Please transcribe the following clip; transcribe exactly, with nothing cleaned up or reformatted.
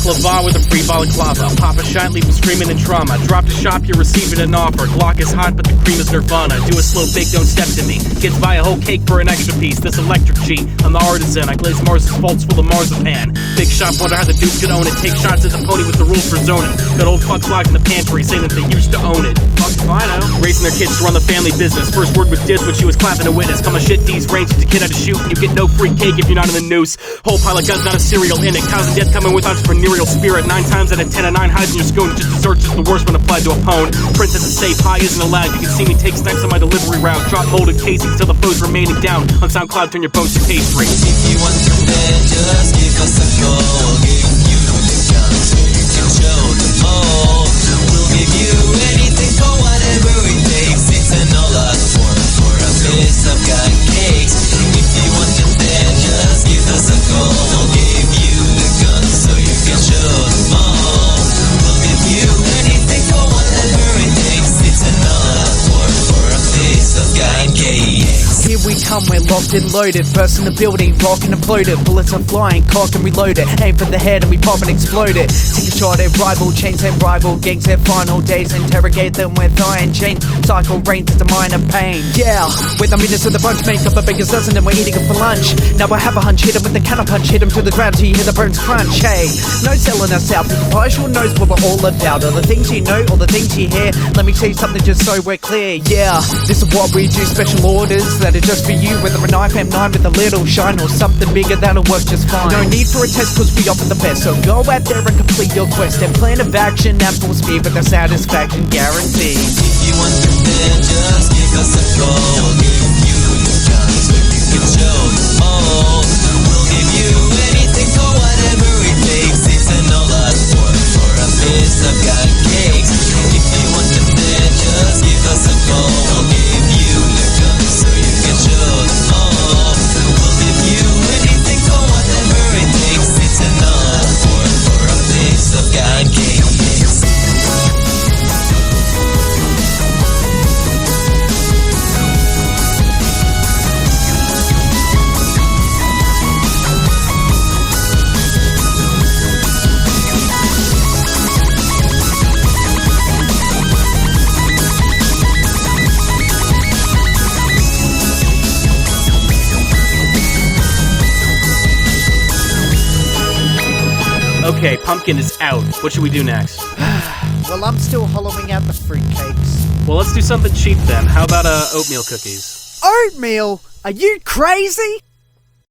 baklava with a free balaclava. Pop a shot, leave him screaming in trauma. Drop the shop, you're receiving an offer. Glock is hot, but the cream is nirvana. Do a slow bake, don't step to me. Kids buy a whole cake for an extra piece. This electric G, I'm the artisan. I glaze Mars's faults full of marzipan. Big shop, wonder how the dudes could own it. Take shots at the pony with the rules for zoning. Got old fucks locked in the pantry, saying that they used to own it. Fuck if I know. Raising their kids to run the family business. First word was diz when she was clapping a witness. Come on shit, these range, teach a kid how to shoot. You get no free cake if you're not in the noose. Whole pile of guns, not a cereal in it. Cows and death coming with entrepreneurial spirit. Nine times out of ten, a nine hides in your spoon. Just dessert's just the worst when applied to a pwn. Princess is safe, high isn't allowed. You can see me take snacks on my delivery route. Drop molded casings till the foes remaining down. On SoundCloud, turn your bones to pastry. If you want to bet, just give us a call. We'll give you the guns so you can show them all. We'll give you anything for whatever it takes. It's an all-out for for a piece of gun cakes. If you want to bet, just give us a call. We'll give you the guns so you can show them all. We'll give you anything for whatever it takes. It's an all-out for for a piece of gun cakes. Here we come, we're locked and loaded. First in the building, rockin' and imploded. Bullets are flying, cock and reload it. Aim for the head and we pop and explode it. Take a shot at rival, chains and rival. Gangs their final days, interrogate them with iron chains. Cycle reigns to minor pain. Yeah, we're the meanest of the bunch. Make up a biggest dozen and we're eating it for lunch. Now I have a hunch, hit him with the counter punch. Hit him to the ground till you hear the bones crunch. Hey, no selling us out. The partial knows what we're all about. All the things you know, all the things you hear. Let me say something just so we're clear. Yeah, this is what we do, special orders that are just for you. Whether a knife M nine with a little shine or something bigger, that'll work just fine. No need for a test cause we offer the best. So go out there and complete your quest and plan of action and full speed with the satisfaction guaranteed. If you want to bet, just give us a call. We'll give you the guns so you can show them all. We'll give you anything for whatever it takes. It's an all-out for for a piece of gun cakes. If you want to bet, just give us a call. We'll give you the guns so you can show them all. We'll give you anything for whatever it takes. It's an all-out for for a piece of gun cakes. Okay, Pumpkin is out. What should we do next? Well, I'm still hollowing out the fruitcakes. Well, let's do something cheap then. How about uh, oatmeal cookies? Oatmeal? Are you crazy?